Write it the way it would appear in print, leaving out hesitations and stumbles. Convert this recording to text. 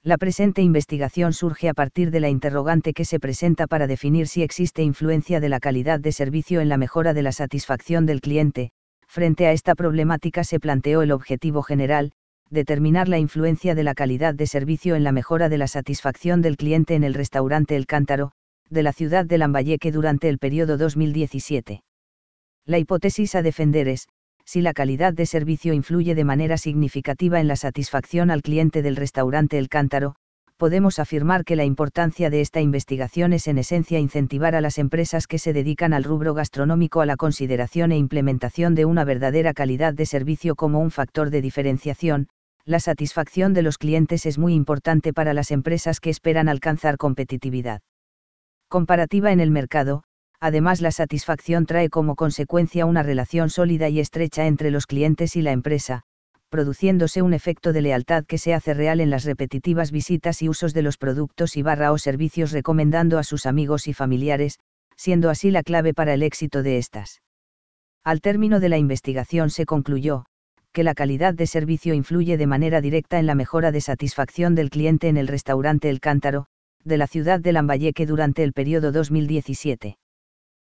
La presente investigación surge a partir de la interrogante que se presenta para definir si existe influencia de la calidad de servicio en la mejora de la satisfacción del cliente. Frente a esta problemática se planteó el objetivo general, determinar la influencia de la calidad de servicio en la mejora de la satisfacción del cliente en el restaurante El Cántaro, de la ciudad de Lambayeque durante el periodo 2017. La hipótesis a defender es, si la calidad de servicio influye de manera significativa en la satisfacción al cliente del restaurante El Cántaro, podemos afirmar que la importancia de esta investigación es en esencia incentivar a las empresas que se dedican al rubro gastronómico a la consideración e implementación de una verdadera calidad de servicio como un factor de diferenciación. La satisfacción de los clientes es muy importante para las empresas que esperan alcanzar competitividad comparativa en el mercado. Además, la satisfacción trae como consecuencia una relación sólida y estrecha entre los clientes y la empresa, produciéndose un efecto de lealtad que se hace real en las repetitivas visitas y usos de los productos o servicios, recomendando a sus amigos y familiares, siendo así la clave para el éxito de estas. Al término de la investigación se concluyó que la calidad de servicio influye de manera directa en la mejora de satisfacción del cliente en el restaurante El Cántaro, de la ciudad de Lambayeque durante el periodo 2017.